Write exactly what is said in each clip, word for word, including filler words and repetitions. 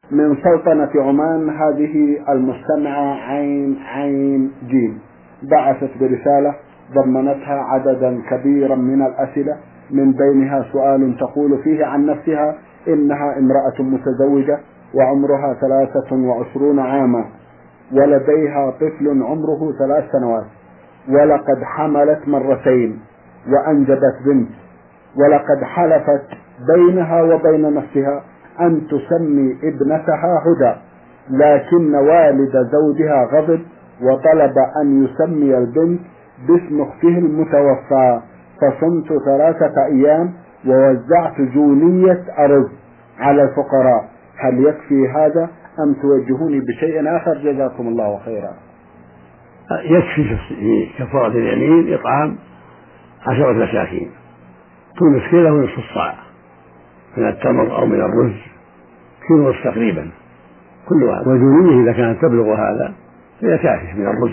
من سلطنة عمان. هذه المستمعة عين عين جيم بعثت برسالة ضمنتها عددا كبيرا من الأسئلة، من بينها سؤال تقول فيه عن نفسها إنها امرأة متزوجة وعمرها ثلاثة وعشرون عاما، ولديها طفل عمره ثلاث سنوات، ولقد حملت مرتين وأنجبت بنت، ولقد حلفت بينها وبين نفسها أن تسمي ابنتها هدى، لكن والد زوجها غضب وطلب أن يسمي البنت باسم اخته المتوفى، فصمت ثلاثة أيام ووزعت جونية أرز على الفقراء، هل يكفي هذا أم توجهوني بشيء آخر؟ جزاكم الله خيرا. يكفي في كفارة اليمين إطعام عشرة مساكين، كل مسكين له نصف الصاع من التمر أو من الرز، كيلو ونصف تقريبا كل واحد، وجونيه إذا كانت تبلغ هذا فهي كافية من الرز.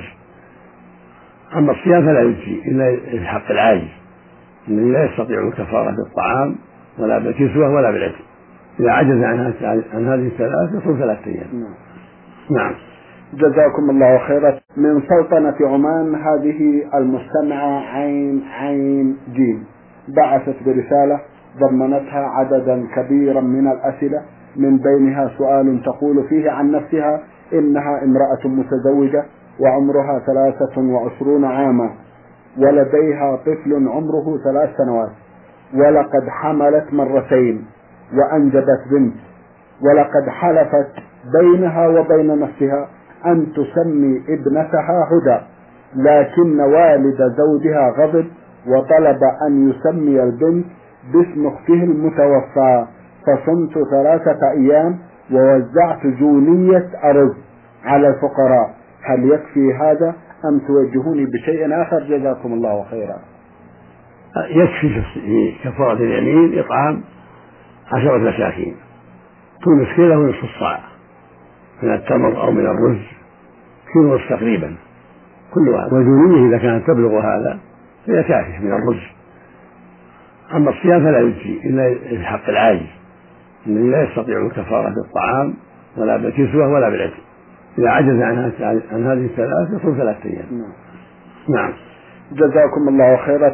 أما الصيام فلا يجزي إلا في حق العاجز الذي لا يستطيع الكفارة بالطعام ولا بالكسوة ولا بالعتق، إذا عجز عن عن هذه الثلاث يصوم ثلاثة أيام. نعم. جزاكم الله خيرا. من سلطنة عمان. هذه المستمعة عين عين جيم بعثت برسالة ضمنتها عددا كبيرا من الأسئلة، من بينها سؤال تقول فيه عن نفسها إنها امرأة متزوجة وعمرها ثلاثة وعشرون عاما، ولديها طفل عمره ثلاث سنوات، ولقد حملت مرتين وأنجبت بنت، ولقد حلفت بينها وبين نفسها أن تسمي ابنتها هدى، لكن والد زوجها غضب وطلب أن يسمي البنت باسم اخته المتوفى، فصمت ثلاثة أيام ووزعت جونية أرز على الفقراء، هل يكفي هذا أم توجهوني بشيء آخر؟ جزاكم الله خيرا. يكفي في كفارة اليمين إطعام عشرة مساكين، كل مسكين له نصف الصاع من التمر أو من الرز، كيلو ونصف تقريبا كل واحد، وجونيه إذا كانت تبلغ هذا فهي كافية من الرز. أما الصيام فلا يجزي إلا في حق العاجز الذي لا يستطيع الكفارة بالطعام ولا بالكسوة ولا بالعتق، إذا عجز عن هذه الثلاث يصوم ثلاثة أيام. نعم. جزاكم الله خيرا.